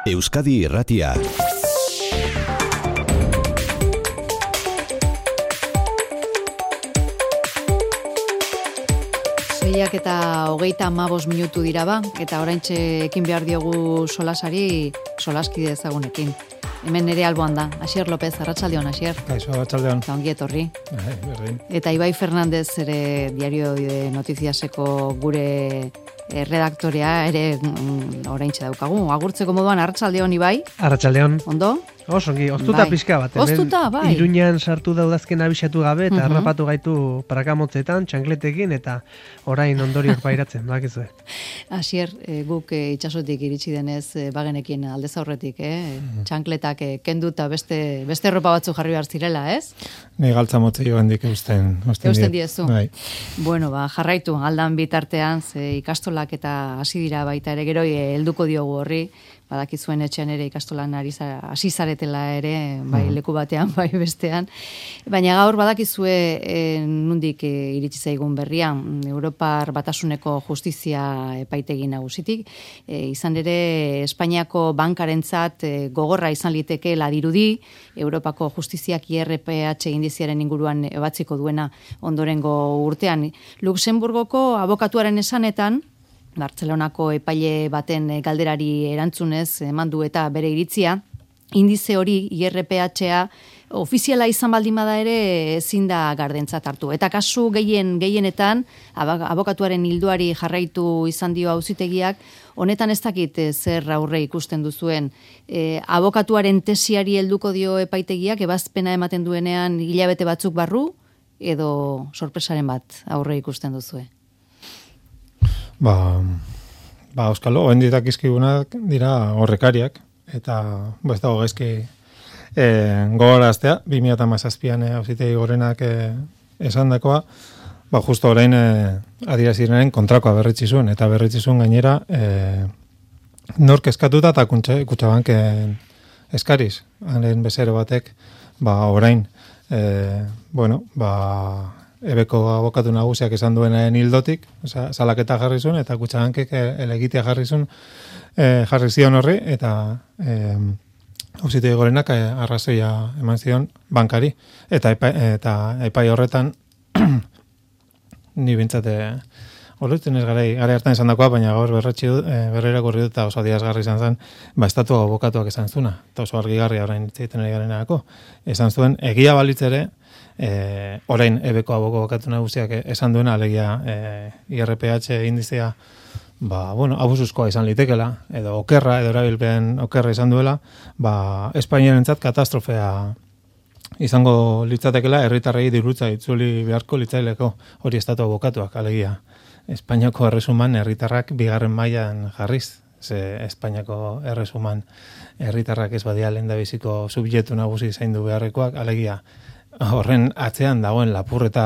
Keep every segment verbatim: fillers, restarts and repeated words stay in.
Euskadi Irratia. Seiak eta hogeita hamabost minutu dira ba, eta oraintxe ekin behar diogu solasari solaskide ezagunekin. Hemen nere alboan da, Asier López, arratsaldeon, Asier. Kaixo, arratsaldeon. Eta ongi etorri. Bai, berdin. Eta Ibai Fernandez ere Diario de Notiziaseko gure eh, redaktorea ere mm, oraintxe daukagu. Agurtzeko moduan, arratsaldeon, Ibai. Arratsaldeon. Ondo? Oso, ongi, oztuta Bai. pixka bat. Oztuta, bai. Iruñan sartu daudazken abisatu gabe eta Mhm. harrapatu gaitu prakamotzetan, txankletekin eta orain ondorioak pairatzen, bakizue. Asier, eh, guk eh, itsasotik iritsi denez eh, bagenekin aldez aurretik, eh? Txankletak eh, kendu eta beste, beste ropa batzu jarri behar zirela, ez? Ni galtza motzi joan dik eusten. Eusten diezu. Bai. Bueno, ba, jarraitu, aldan bitartean, ze ikastolak eta hasi dira baita ere, gero eh, helduko diogu horri, badakizuen etxean ere ikastolan ari za- hasi zaretela ere, bai leku batean, bai bestean. Baina gaur badakizue e, nundik e, iritsi zaigun berrian, Europar Batasuneko Justizia epaitegi nagusitik, e, izan ere Espainiako bankarentzat e, gogorra izan litekeela dirudi, Europako Justiziak I R P H indiziaren inguruan ebatziko duena ondorengo urtean. Luxemburgoko abokatuaren esanetan, Bartzelonako epaile baten galderari erantzunez eman du eta bere iritzia, indize hori I R P H-a ofiziala izan baldin bada ere ezin da gardentzat hartu. Eta kasu gehien gehienetan abokatuaren hilduari jarraitu izan dio auzitegiak, honetan ez dakit eh, zer aurre ikusten duzuen. E, abokatuaren tesiari helduko dio epaitegiak ebazpena ematen duenean hilabete batzuk barru edo sorpresaren bat aurre ikusten duzue. Ba, ba Euskalo, oenditak izkigunak dira horrekariak, eta ba, ez dago gaizki e, gogoraztea, bi mila hamazazpian e, auzitegi gorenak e, esan dakoa, ba, justo orain e, adierazirenen kontrakoa berretsi zuen, eta berretsi zuen gainera e, nork eskatuta eta Kutxabanken eskariz, haren bezero batek, ba, orain, e, bueno, ba, ebeko abokatu nagusiak esan duenaren hildotik, oza, salaketa jarri zuen, eta Kutxabankek elegitea jarri zuen, e, jarri zion horri, eta e, auzitegi gorenak e, arrazoia eman zion bankari. Eta epai, eta epai horretan, ni bintzate, horretzen ez garai, gara hartan esan dakoa, baina gaur berretsi dut, e, berrera gorri dut, eta oso adierazgarri izan zen, ba, estatu abokatuak esan zuena, eta oso argigarria orain itzaiten ari garenako, esan zuen, egia balitzere, E, orain ebeko abokatu nagusiak esan duena, alegia e, I R P H indizea ba, bueno, abusuzkoa izan litekela, edo okerra, edo erabilpen okerra izan duela, ba, Espainiarentzat katastrofea izango litzatekela, herritarrei dirutza itzuli beharko litzaileko hori estatu abokatuak, alegia Espainiako erresuman herritarrak bigarren mailan jarriz, ze Espainiako erresuman herritarrak ez badia lehendabiziko subjektu nagusi zaindu beharrekoak, alegia horren atzean dagoen lapurreta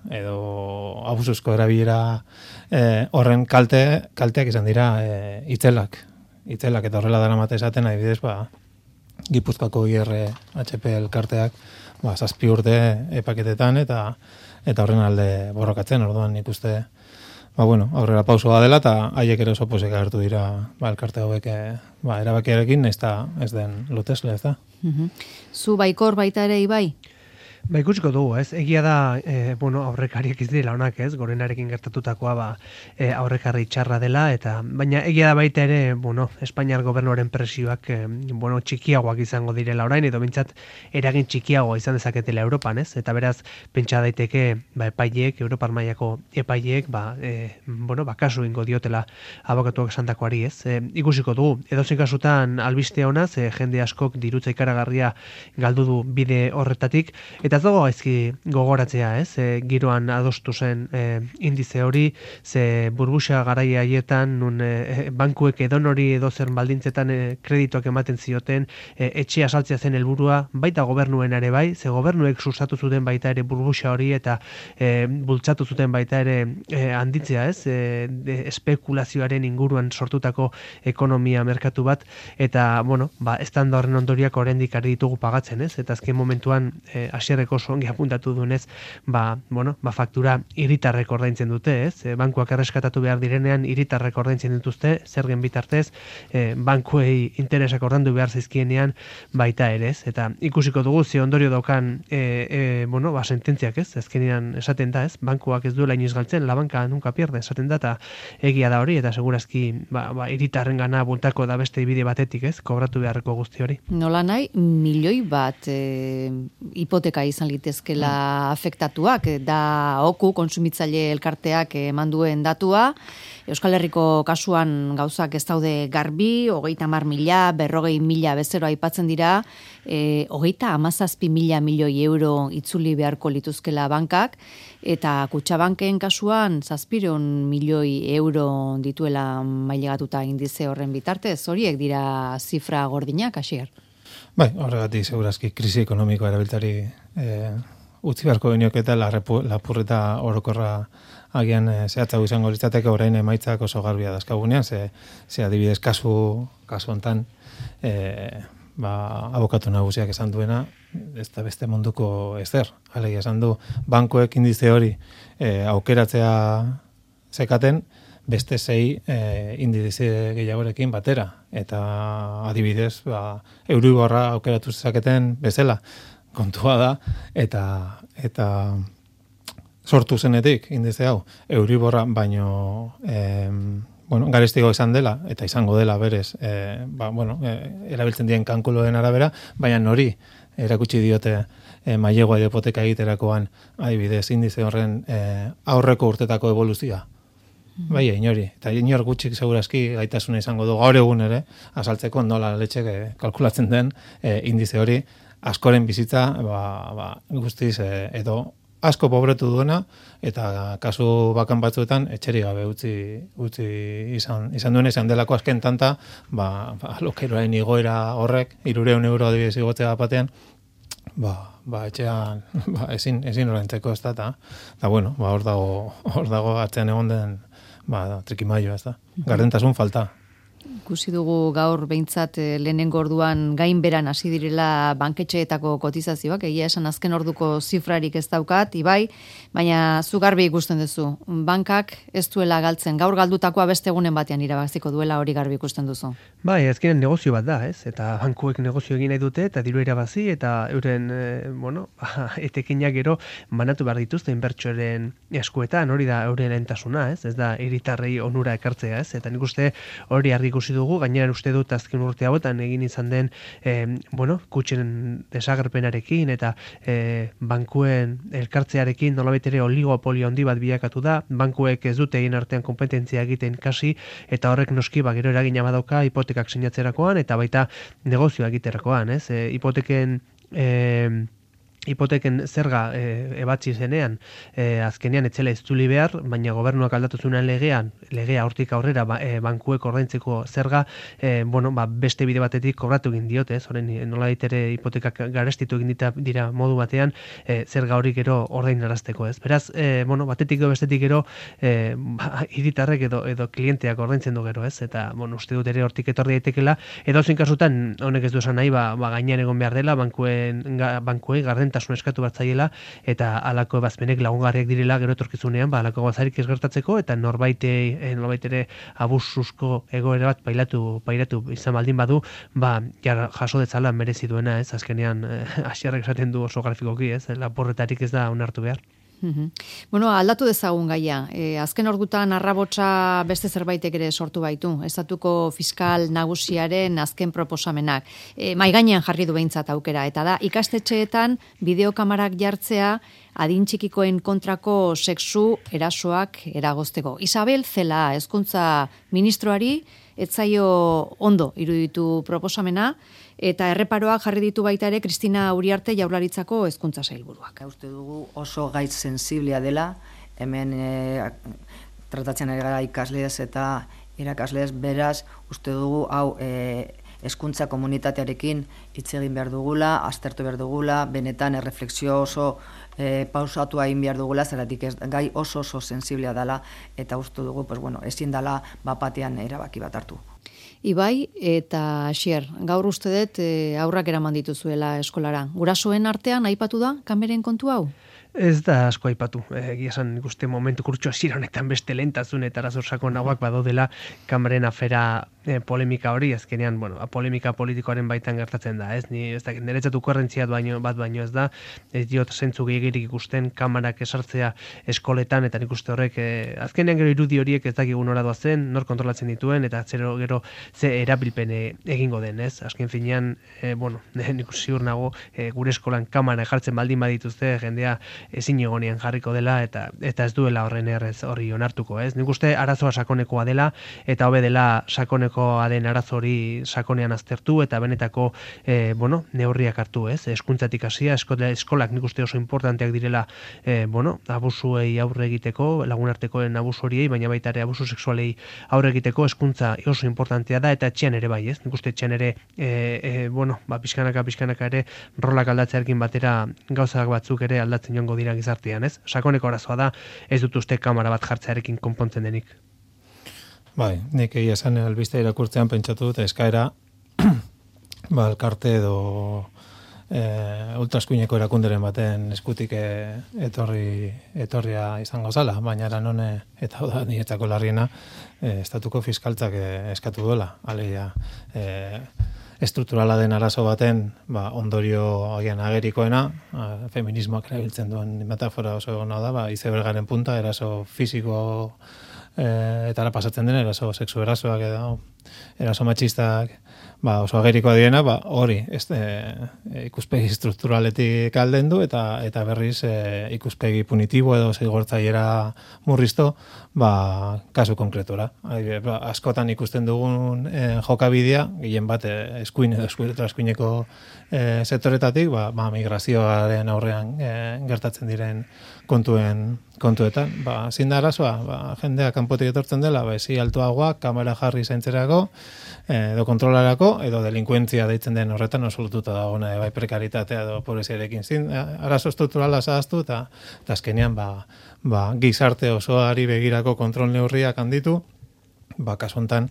edo abusuzko erabilera eh, horren kalte, kalteak izan dira eh, itzelak. Itzelak eta horrela daramate esaten adibidez, ba, Gipuzkoako I R H P elkarteak ba, zazpi urte epaketetan eta eta horren alde borrokatzen, orduan nik uste ba, bueno, aurrera pausoa dela eta haiek ere oso posek agertu dira ba, elkarte hauek eh, ba, erabakiarekin ez da ez den lotesle, ez da. Mhm. Zu baikor baita ere, Ibai? Ba, ikusiko dugu, ez? Egia da, e, bueno, aurrekariak ez direla onak, ez? Gorenarekin gertatutakoa, ba, e, aurrekarri txarra dela, eta baina egia da baita ere, bueno, Espainiar gobernuaren presioak, e, bueno, txikiagoak izango direla orain, edo bintzat eragin txikiagoa izan dezaketela Europan, ez? Eta beraz, pentsa daiteke, ba, epaileek, Europar mailako epaileek, ba, e, bueno, ba, kasu ingo diotela abokatuak esandakoari, ez? E, ikusiko dugu, edozein kasutan albiste ona, ze jende askok dirutza ikaragarria galdu du bide horretatik, eta ez dago gaizki gogoratzea, ez? E, giroan adostu zen e, indize hori, ze burbuxa garaia haietan, nun e, bankuek edonori edo zer baldintzetan e, kredituak ematen zioten, e, etxea saltzea zen helburua, baita gobernuen ere bai, ze gobernuek sustatu zuten baita ere burbuxa hori eta e, bultzatu zuten baita ere e, handitzea, ez? E, de, espekulazioaren inguruan sortutako ekonomia merkatu bat, eta, bueno, ba, estanda horren ondoriak oraindik ari ditugu pagatzen, ez? Eta azken momentuan, e, hasiera Asierreko oso ongi apuntatu duenez, ba, bueno, ba, faktura hiritarrek ordaintzen dute, ez? E, bankuak erreskatatu behar direnean hiritarrek ordaintzen dituzte, zergen bitartez, e, bankuei interesak ordaindu behar zaizkienean baita ere, ez? Eta ikusiko dugu ze ondorio daukan e, e, bueno, ba, sententziak, ez? Azkenean esaten da, ez? Bankuak ez duela inoiz galtzen, la banka nunca pierde, esaten da, eta egia da hori, eta segurazki ba, ba, hiritarren gana bultako da beste bide batetik, ez? Kobratu beharreko guzti hori. Nola nahi, milioi bat e, hipoteka izan litezkela mm. afektatuak, da oku konsumitzaile elkarteak eman duen datua, Euskal Herriko kasuan gauzak ez daude garbi, hogeita hamar mila, berrogei mila bezero aipatzen dira, e, hogeita hamazazpi mila milioi euro itzuli beharko lituzkela bankak, eta Kutxabanken kasuan zazpiron milioi euro dituela mailegatuta indize horren bitartez, horiek dira zifra gordinak, Asier? Bai, horregatik segurazki krisi ekonomikoa erabiltari e, utzi beharko genioke eta lapurreta orokorra agian e, zehatzago izango litzateke orain emaitzak oso garbia dazkagunean, ze, ze adibidez kasu, kasu hontan e, ba, abokatu nagusiak esan duena, ez da beste munduko ezer. Alegia esan du, bankuek indize hori e, aukeratzea zekaten, beste sei e, indize gehiagorekin batera. Eta adibidez, ba, Euriborra aukeratu zezaketen bezala kontua da, eta eta sortu zenetik indize hau, Euriborra baino e, bueno, garestigo izan dela, eta izango dela berez, e, ba, bueno, e, erabiltzen dien kalkuloen arabera, baina nori erakutsi diote e, mailegua hipoteka egiterakoan, adibidez, indize horren e, aurreko urtetako evoluzioa. Bai, inori. Eta inor gutxik segurazki gaitasuna izango du gaur egun ere, azaltzeko nola letxek kalkulatzen den e, indize hori, askoren bizitza ba, ba, guztiz e, edo asko pobretu duena, eta kasu bakan batzuetan etxeri gabe utzi, utzi izan, izan duen izan delako azken tanta, ba, ba, lokeroain igoera horrek, irureun euro adibidez igotzea batean, ba, ba, etxean ba, ezin, ezin oraintzeko ez da, eta, eta bueno, ba, hor dago, hor dago atzean egon den, ba, trikimaio, ez da. Gardentasun falta. Ikusi dugu gaur behintzat lehenengo orduan gainberan hasi direla banketxeetako kotizazioak, egia esan azken orduko zifrarik ez daukat, Ibai, baina zu garbi ikusten duzu. Bankak ez duela galtzen, gaur galdutakoa beste egunen batean irabaziko duela hori garbi ikusten duzu. Bai, azkenen negozio bat da, ez? Eta bankuek negozio egin nahi dute, eta diru irabazi, eta euren, e, bueno, etekinak gero banatu behar dituzte inbertsoren eskuetan, hori da euren entasuna, ez? Ez da hiritarrei onura ekartzea, ez? Eta nik uste hori argi ikusi dugu, gainera uste dut azken urte hauetan egin izan den eh, bueno, kutxen desagerpenarekin eta eh, bankuen elkartzearekin nolabait ere oligopolio handi bat bilakatu da, bankuek ez dute egin artean kompetentzia egiten kasi, eta horrek noski ba, gero eragina badauka hipotekak sinatzerakoan eta baita negozioa egiterakoan, ez? E, hipoteken e, hipoteken zerga e, ebatzi zenean e, azkenean etzela itzuli behar, baina gobernuak aldatu zuenean legean, legea hortik aurrera ba, e, bankuek ordaintzeko zerga, e, bueno, ba, beste bide batetik kobratu egin diote, ez? Horren nola ere hipotekak garestitu egin dita, dira modu batean e, zerga hori gero ordainarazteko, ez? Beraz, e, bueno, batetik edo bestetik gero e, ba, hiritarrek edo edo klienteak ordaintzen du gero, ez? Eta, bueno, uste dut ere hortik etorri daitekela, edo zein kasutan honek ez du esan nahi, ba, ba gainean egon behar dela bankuen ga, bankuei garden tasun eskatu bat zaiela, eta alako ebazpenek lagungarriak direla gero etorkizunean, ba, alako gauzarik ez gertatzeko, eta norbaitei, eh, norbait ere abusuzko egoera bat pailatu, pairatu izan baldin badu, ba, jar, jaso detzala merezi duena, ez, azkenean, eh, Asierrek esaten du oso grafikoki, ez, lapurretarik ez da onartu behar. Uhum. Bueno, aldatu dezagun gaia. E, azken ordutan arrabotsa beste zerbaitek ere sortu baitu. Estatuko fiskal nagusiaren azken proposamenak. E, mai gainean jarri du behintzat aukera. Eta da, ikastetxeetan bideokamarak jartzea adin txikikoen kontrako sexu erasoak eragozteko. Isabel Celaá, hezkuntza ministroari, etzaio ondo iruditu proposamena, eta erreparoak jarri ditu baita ere Kristina Uriarte Jaurlaritzako hezkuntza sailburuak. Uste dugu oso gaitz sensiblea dela, hemen e, tratatzen ari gara ikasleez eta irakasleez, beraz, uste dugu hau e, hezkuntza komunitatearekin hitz egin behar dugula, aztertu behar dugula, benetan erreflexio oso e, pausatua egin behar dugula, zeratik ez, gai oso oso sensiblea dela, eta uste dugu, pues bueno, ezin dela bapatean erabaki bat hartu. Ibai eta Asier, gaur uste dut e, aurrak eraman dituzuela eskolara. Gurasoen artean aipatu da kameren kontu hau? Ez da asko aipatu. Egia esan ikuste momentu kurtsu hasiera honetan beste lehentasun eta arazo sakonagoak badaudela kameren afera e, polemika hori, azkenean, bueno, polemika politikoaren baitan gertatzen da, ez? Ni ez da niretzat okurrentzia baino bat baino ez da, ez diot zentzu gehiegirik ikusten kamarak esartzea eskoletan eta ikuste horrek e, azkenean gero irudi horiek ez dakigu nora doazen, nor kontrolatzen dituen eta zero gero ze erabilpen egingo den, ez? Azken finean, e, bueno, nik ziur nago e, gure eskolan kamara jartzen baldin badituzte jendea ezin egonean jarriko dela eta eta ez duela horren errez hori onartuko, ez? Nik uste arazoa sakonekoa dela eta hobe dela sakonekoa den arazo hori sakonean aztertu eta benetako e, bueno, neurriak hartu, ez? Hezkuntzatik hasia, eskola, eskolak nik uste oso importanteak direla e, bueno, abusuei aurre egiteko, lagunartekoen abusu horiei, baina baita ere abusu sexualei aurre egiteko hezkuntza oso importantea da eta etxean ere bai, ez? Nik uste etxean ere e, e, bueno, ba pixkanaka pixkanaka ere rolak aldatzearekin batera gauzak batzuk ere aldatzen joango dira gizartean, ez? Sakoneko arazoa da, ez dut uste kamera bat jartzearekin konpontzen denik. Bai, nik egia esan albiste irakurtzean pentsatu dut eskaera ba, elkarte edo e, ultraskuineko erakunderen baten eskutik e, etorri etorria izango zala, baina eran hone, eta hau da niretzako larriena, e, estatuko fiskaltzak e, eskatu duela, alegia e, estrukturala den arazo baten ba, ondorio agian agerikoena, a, feminismoak erabiltzen duen metafora oso egona da, ba, izebergaren punta, eraso fisiko e, eta ara pasatzen dena, eraso sexu erasoak edo eraso matxistak ba, oso agerikoa direna, ba, hori ez, e, ikuspegi strukturaletik alden du eta eta berriz e, ikuspegi punitibo edo zigortzaiera murrizto ba, kasu konkretora. Ba, askotan ikusten dugun e, jokabidea, gehien bat e, eskuin edo eskuineko e, sektoretatik, ba, ba, migrazioaren aurrean e, gertatzen diren kontuen kontuetan. Ba, zin da arazoa, ba, jendea kanpotik etortzen dela, ba, ezi altuagoak, kamera jarri zaintzerako, edo kontrolarako, edo delinkuentzia deitzen den horretan osolututa dagoena, bai prekaritatea edo pobreziarekin zin, arazo estrukturala zahaztu, eta azkenean ba, ba, gizarte osoari begirako kontrol neurriak handitu, ba, kasu honetan,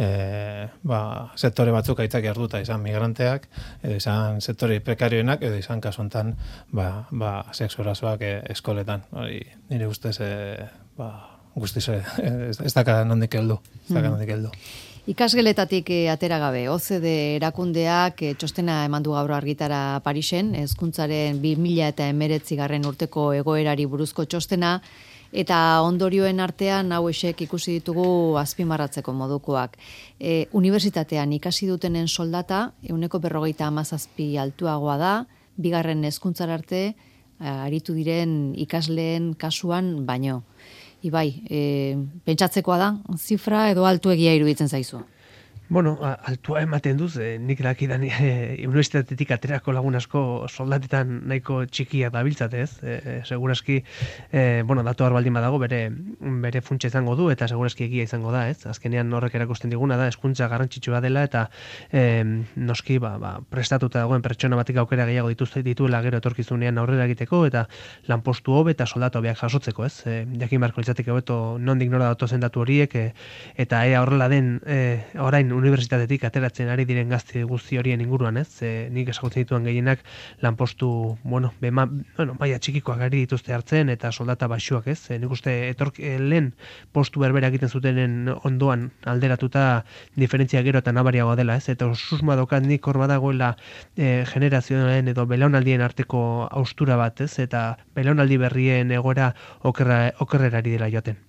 e, ba, sektore batzuk aitzaki hartuta izan migranteak, edo izan sektore prekarioenak, edo izan kasu honetan, ba, ba, sexu erasoak e, eskoletan. Hori, nire ustez, e, ba, guztiz, e, ez, ez daka nondik heldu, ez daka nondik heldu. Ikasgeletatik e, atera gabe, O C D erakundeak e, txostena eman du gaur argitara Parisen, hezkuntzaren bi mila hemeretzigarren urteko egoerari buruzko txostena, eta ondorioen artean hauexek ikusi ditugu azpimarratzeko modukoak. E, unibertsitatean ikasi dutenen soldata, ehuneko berrogeita hamazazpi altuagoa da, bigarren hezkuntzara arte aritu diren ikasleen kasuan baino. Ibai, e, pentsatzekoa da, zifra edo altuegia iruditzen zaizu? Bueno, altua ematen duz, eh, nik lakidan eh, universitatetik aterako lagun asko soldatetan nahiko txikia dabiltzat, ez? Eh, segurazki, eh, bueno, datu har baldin badago bere bere funtsa izango du eta segurazki egia izango da, ez? Azkenean horrek erakusten diguna da, hezkuntza garrantzitsua dela eta eh, noski ba, ba, prestatuta dagoen pertsona batik aukera gehiago dituzte dituela gero etorkizunean aurrera egiteko eta lanpostu hobe eta soldata hobeak jasotzeko, ez? Eh, jakin beharko litzateke hobeto nondik nora datozen datu horiek eh, eta ea horrela den eh, orain unibertsitatetik ateratzen ari diren gazte guzti horien inguruan, ez? E, nik ezagutzen dituen gehienak lanpostu, bueno, bema, bueno, baia txikikoak ari dituzte hartzen eta soldata baxuak, ez? E, nik uste etork e, lehen postu berbera egiten zutenen ondoan alderatuta diferentzia gero eta nabariagoa dela, ez? Eta susma dokat nik hor badagoela e, generazioen edo belaunaldien arteko haustura bat, ez? Eta belaunaldi berrien egoera okerra, okerrerari dela joaten.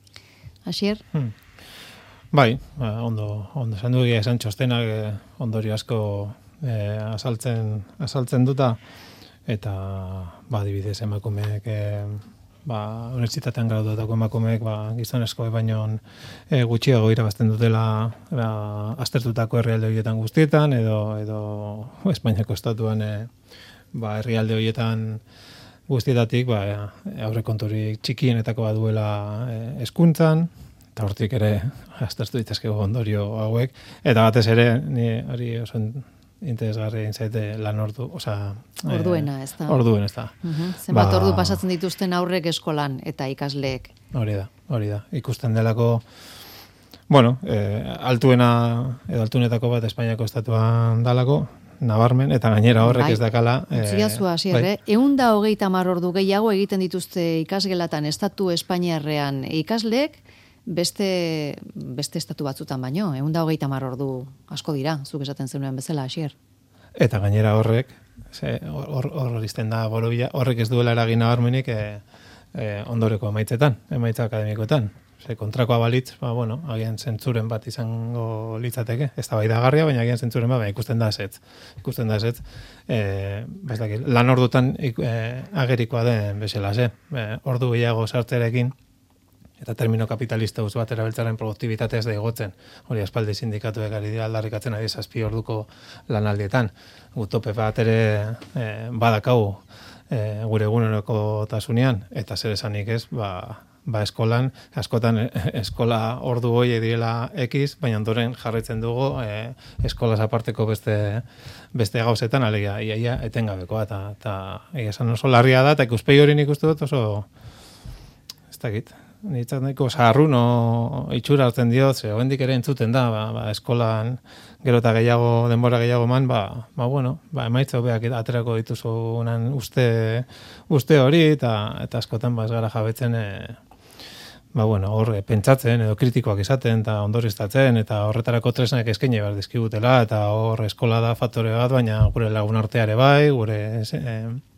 Asier? Hmm. Bai, ondo, ondo esan du esan txostenak eh, ondorio asko eh, asaltzen, asaltzen duta, eta ba, adibidez emakumeek, eh, ba, unibertsitatean graduatako emakumeek, ba, gizonezko baino eh, gutxiago irabazten dutela ba, aztertutako herrialde horietan guztietan, edo, edo Espainiako estatuan eh, ba, herrialde horietan guztietatik, ba, aurrekonturik txikienetako baduela eh, hezkuntzan, eta hortik ere aztertu ditazkego ondorio hauek, eta batez ere, ni hori oso interesgarri zaite lan ordu, oza... Orduena, ez da. Orduen, ez da. Uh-huh. Zenbat ba, ordu pasatzen dituzten aurrek eskolan eta ikasleek. Hori da, hori da. Ikusten delako, bueno, eh, altuena, edo altunetako bat Espainiako estatuan dalako, nabarmen, eta gainera horrek bai. ez dakala... Utziazua, hasier, bai. eh? Egun da hogeita hamar ordu gehiago egiten dituzte ikasgelatan estatu Espainiarrean ikasleek, beste, beste estatu batzutan baino, egun da hogeita hamar ordu asko dira, zuk esaten zenuen bezala, hasier. Eta gainera horrek, hor hor izten da borobila, horrek ez duela eragin nabarmenik e, e, ondoreko emaitzetan, emaitza akademikoetan. Ze kontrakoa balitz, ba, bueno, agian zentzuren bat izango litzateke, ez da bai da garria, baina agian zentzuren bat, baina ikusten da ezetz. Ikusten da ezetz, e, bezaki, lan ordutan e, agerikoa den bezala ze. E, ordu gehiago sartzerekin, eta termino kapitalista uz bat erabiltzaren produktibitatea ez da igotzen. Hori aspaldi sindikatuek ari dira aldarrikatzen ari zazpi orduko lanaldietan. Gutope bat ere e, badakau e, gure eguneroko tasunean, eta zer esanik ez, ba, ba eskolan, askotan eskola ordu hoi direla X, baina ondoren jarraitzen dugu e, eskolaz aparteko beste, beste gauzetan, alegia, iaia etengabekoa, eta, eta esan oso larria da, eta ikuspegi hori nik uste dut oso, ez dakit, niretzat nahiko zaharrun o itxura hartzen diot, ze hoendik ere entzuten da, ba, ba, eskolan gero eta gehiago, denbora gehiago man, ba, ba bueno, ba, emaitza hobeak aterako dituzunan uste, uste hori, eta, eta askotan ba, ez gara jabetzen, e, ba, bueno, hor pentsatzen edo kritikoak izaten eta ondorioztatzen eta horretarako tresnak eskaini behar dizkigutela eta hor eskola da faktore bat, baina gure lagun arteare bai, gure e,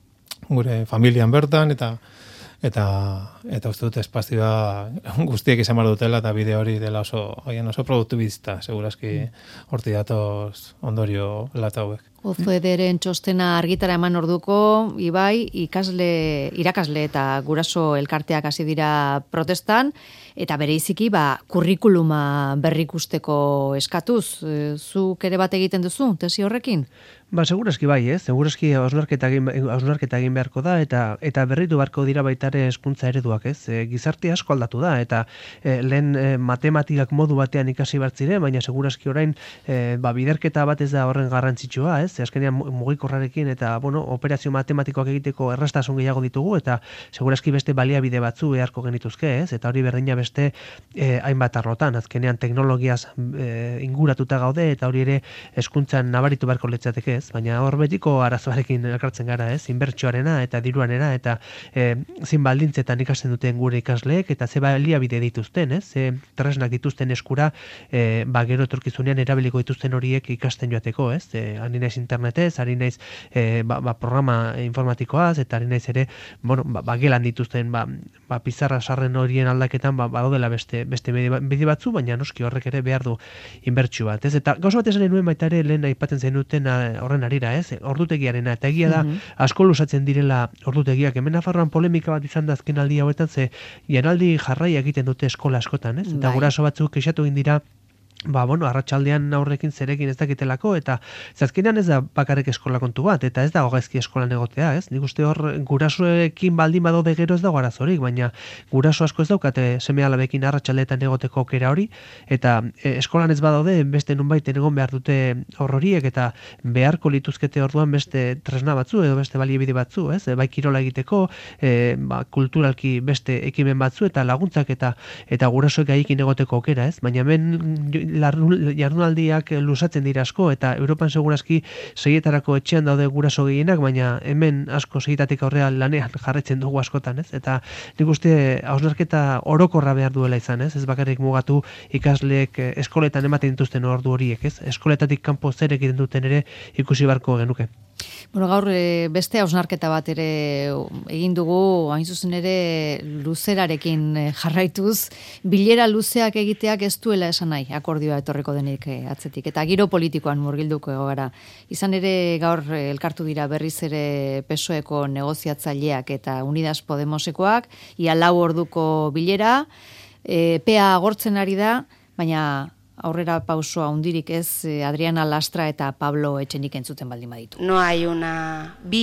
gure familian bertan eta eta eta uste dut espazioa guztiek izan behar dutela eta bide hori dela oso oian oso produktibista, segurazki horti datoz ondorio latza hauek. Ozederen txostena argitara eman orduko, Ibai, ikasle, irakasle eta guraso elkarteak hasi dira protestan, eta bereiziki ba, kurrikuluma berrikusteko eskatuz. Zuk ere bat egiten duzu, tesi horrekin? Ba, segurazki bai, ez? Segurazki hausnarketa egin, hausnarketa egin beharko da, eta eta berritu beharko dira baitare hezkuntza ereduak, ez? E, gizarte asko aldatu da, eta e, lehen e, matematikak modu batean ikasi bertzire, baina segurazki orain e, ba, biderketa bat ez da horren garrantzitsua, ez? Azkenean mugikorrarekin eta, bueno, operazio matematikoak egiteko errastasun gehiago ditugu, eta segurazki beste baliabide batzu beharko genituzke, ez? Eta hori berdina beste e, hainbat arlotan, azkenean teknologiaz e, inguratuta gaude, eta hori ere hezkuntzan nabaritu beharko litzateke, ez? Baina hor betiko arazoarekin elkartzen gara, ez? Inbertsioarena eta diruanena eta e, zin baldintzetan ikasten duten gure ikasleek eta ze baliabide dituzten, ez? Ze tresnak dituzten eskura e, ba gero etorkizunean erabiliko dituzten horiek ikasten joateko, ez? E, ari naiz internetez, ari naiz e, ba, ba, programa informatikoaz eta ari naiz ere, bueno, ba, ba gelan dituzten ba, ba pizarra sarren horien aldaketan ba badaudela beste beste bide batzu, baina noski horrek ere behar du inbertsio bat, ez? Eta gauza bat esan nuen baita ere lehen aipatzen zenuten horren arira, ez? Ordutegiarena, eta egia da, mm-hmm. asko luzatzen direla ordutegiak. Hemen Nafarroan polemika bat izan da azken aldi hauetan, ze janaldi jarrai egiten dute eskola askotan, ez? Eta guraso batzuk kexatu egin dira, ba, bueno, arratsaldean aurrekin zerekin ez dakitelako, eta zazkenean ez da bakarrik eskola kontu bat, eta ez dago gaizki eskolan egotea, ez? Nik uste hor gurasoekin baldin badaude gero ez dago arazorik, baina guraso asko ez daukate seme alabekin arratsaldeetan egoteko aukera hori, eta e, eskolan ez badaude beste nunbait egon behar dute hor horiek, eta beharko lituzkete orduan beste tresna batzu edo beste baliabide batzu, ez? E, bai kirola egiteko, e, ba, kulturalki beste ekimen batzu eta laguntzak eta eta gurasoek gaiekin egoteko aukera, ez? Baina hemen jardunaldiak luzatzen dira asko, eta Europan segurazki seietarako etxean daude guraso gehienak, baina hemen asko seietatik aurrea lanean jarretzen dugu askotan, ez? Eta nik uste hausnarketa orokorra behar duela izan, ez? Ez bakarrik mugatu ikasleek eskoletan ematen dituzten ordu horiek, ez? Eskoletatik kanpo zer egiten duten ere ikusi beharko genuke. Bueno, gaur beste hausnarketa bat ere egin dugu, hain zuzen ere luzerarekin jarraituz, bilera luzeak egiteak ez duela esan nahi, akordioa etorriko denik atzetik, eta giro politikoan murgilduko gara. Izan ere gaur elkartu dira berriz ere P S O Eko negoziatzaileak eta Unidas Podemosekoak, ia lau orduko bilera, e, P A agortzen ari da, baina aurrera pausoa hundirik ez, Adriana Lastra eta Pablo Etxenik entzuten baldin baditu. No hay una vía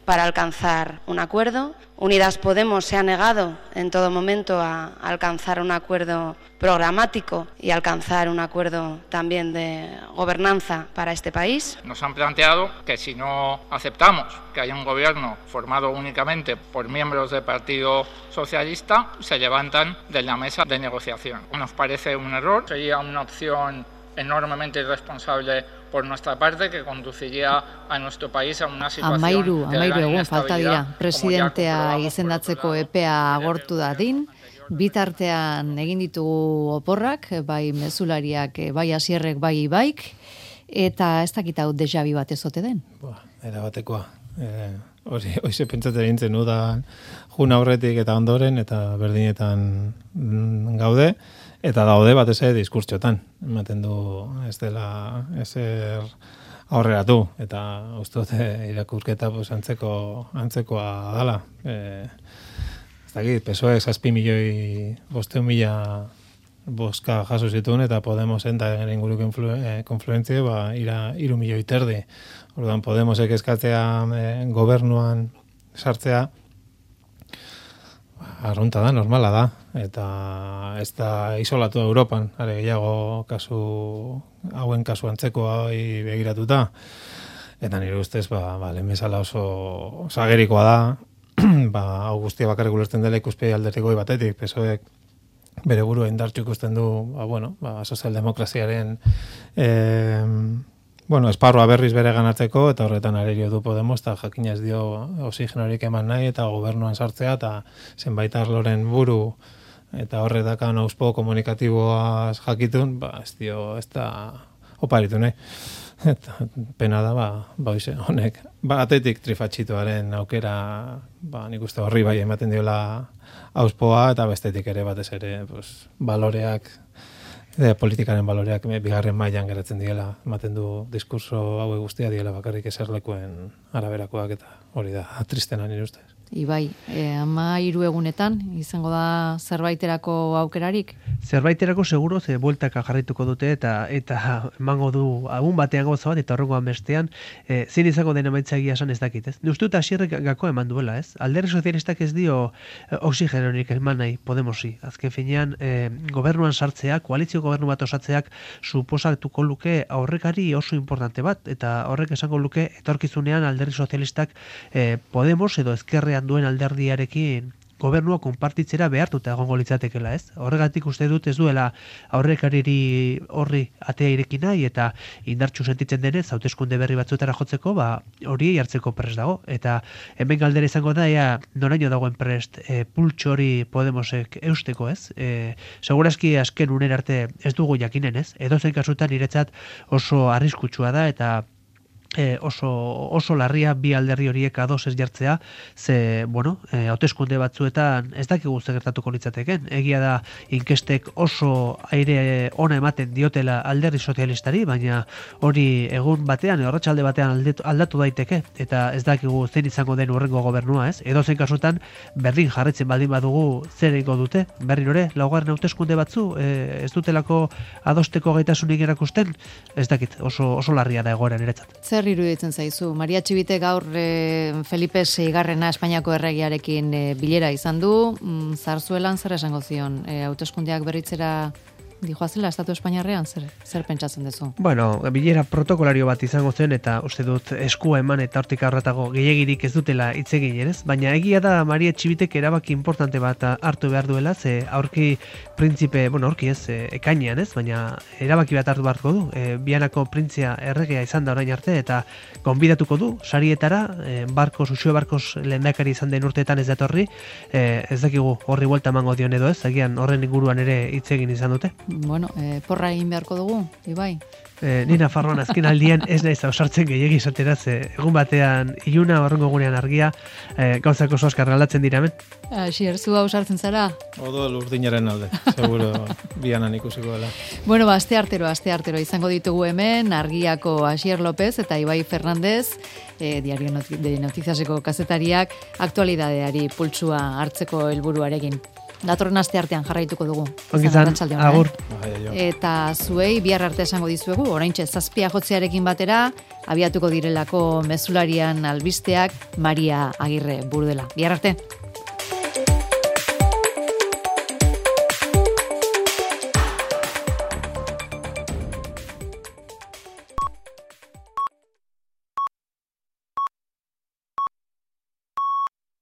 para alcanzar un acuerdo. Unidas Podemos se ha negado en todo momento a alcanzar un acuerdo programático y alcanzar un acuerdo también de gobernanza para este país. Nos han planteado que si no aceptamos que haya un gobierno formado únicamente por miembros del Partido Socialista, se levantan de la mesa de negociación. Nos parece un error, sería una opción enormemente irresponsable por nuestra parte, que conduciría a nuestro país a una situación amairu, de amairu gran egun falta dira. inestabilidad, Presidentea izendatzeko epea agortu dadin, bitartean egin ditugu oporrak, bai mezulariak, bai Asierrek, bai Ibaik, eta ez dakit hau deja vu bat ezote den. Ba, era batekoa. Eh, hori, hoize pentsatzen egin udan juna aurretik eta ondoren, eta berdinetan mm, gaude, eta daude batez ere diskurtsotan. Ematen du ez dela ezer aurreratu, eta uste dute irakurketa pues, antzeko, antzekoa dala. Eh, ez dakit, P S O E zazpi milioi bosteun mila boska jaso zituen, eta Podemosen da inguruko influ, eh, konfluentzia ba, ira iru milioi terdi. Orduan Podemosek eskatzea eh, gobernuan sartzea, arrunta da, normala da, eta ez da isolatu Europan, are gehiago kasu, hauen kasu antzekoa begiratuta, eta nire ustez, ba, ba, lehen bezala oso zagerikoa da, ba, hau guztia bakarrik ulertzen dela ikuspegi alderdigoi batetik, P S O Ek bere burua indartxu ikusten du, ba, bueno, ba, sozialdemokraziaren eh, bueno, esparroa berriz bere ganatzeko, eta horretan arerio du Podemos, eta jakina ez dio oxigenorik eman nahi, eta gobernuan sartzea, eta zenbait arloren buru, eta horretakan auspo komunikatiboaz jakitun, ba, ez dio, ez da oparitu nahi. Eta pena da, ba, ba honek, batetik trifatxituaren aukera, ba, nik uste horri bai ematen diola auspoa, eta bestetik ere batez ere, pues, baloreak, de politikaren baloreak bigarren mailan geratzen diela, ematen du diskurso hau guztia diela bakarrik eserlekuen araberakoak, eta hori da, tristena nire ustez. Ibai, eh, ama hiru egunetan, izango da zerbaiterako aukerarik? Zerbaiterako seguro, ze bueltaka jarrituko dute, eta eta emango du, agun batean gauza bat, eta horrengoan bestean, e, zin izango den emaitza egia esan ez dakit, ez? Uste dut Asierrek gako eman duela, ez? Alderdi sozialistak ez dio e, oxigenorik eman nahi Podemosi. Azken finean, e, gobernuan sartzea, koalizio gobernu bat osatzeak suposatuko luke aurrekari oso importante bat, eta horrek esango luke etorkizunean alderdi sozialistak e, Podemos edo ezkerrean duen alderdiarekin gobernua konpartitzera behartuta egongo litzatekela, ez? Horregatik uste dut ez duela aurrekariri horri atea ireki nahi, eta indartsu sentitzen denez, hauteskunde berri batzutara jotzeko, ba, hori hartzeko prest dago. Eta hemen galdera izango da, ea noraino dagoen prest e, pultxo hori Podemosek eusteko, ez? E, segurazki azken unen arte ez dugu jakinen, ez? Edozein kasutan niretzat oso arriskutsua da, eta E, oso, oso larria bi alderri horiek ados ez jartzea, ze, bueno, e, hauteskunde batzuetan ez dakigu ze gertatuko litzateken. Egia da, inkestek oso aire ona ematen diotela alderdi sozialistari, baina hori egun batean, horratxalde batean aldatu, aldatu daiteke, eta ez dakigu zen izango den urrengo gobernua, ez? Edo zen kasutan, berdin jarretzen baldin badugu zer egingo dute, berrin hori, laugarren hauteskunde batzu, e, ez dutelako adosteko gaitasunik erakusten, ez dakit, oso, oso larria da egoera niretzat. Zer iruditzen zaizu? Maria Txibite gaur e, Felipe seigarrena Espainiako erregiarekin e, bilera izan du, mm, Zarzuelan zer esango zion? E, hauteskundeak berritzera dijoazela Estatu Espainiarrean, zer, zer pentsatzen duzu? Bueno, bilera protokolario bat izango zen, eta uste dut eskua eman eta hortik aurretago gehiagirik ez dutela hitz egin, ez? Baina egia da Maria Txibitek erabaki importante bat hartu behar duela, ze aurki printzipe, bueno, aurki ez, e, ekainean, ez? Baina erabaki bat hartu beharko du, e, Bianako printzia erregea izan da orain arte, eta gonbidatuko du, sarietara, e, Barkos, Uxue Barkos lehendakari izan den urteetan ez datorri, e, ez dakigu horri buelta emango dion edo ez, egian horren inguruan ere hitz egin izan dute. Bueno, eh, porra egin beharko dugu, Ibai? Eh, ni Nafarroan azken aldian ez naiz ausartzen gehiegi izatera, ze egun batean iluna, horrengo gunean argia, eh, gauzak oso askar aldatzen dira hemen. Asier, zu ausartzen zara? Odo lurdinaren alde, seguro bianan ikusiko dela. Bueno, ba, aste artero, aste artero izango ditugu hemen, Argiako Asier López eta Ibai Fernandez, eh, Diario de Noticiaseko kazetariak, aktualidadeari pultsua hartzeko helburuarekin. datorren aste artean jarraituko dugu. Ongizan, agur. Eta zuei bihar arte esango dizuegu, oraintxe zazpia jotzearekin batera, abiatuko direlako mezularian albisteak Maria Agirre buru dela. Bihar arte.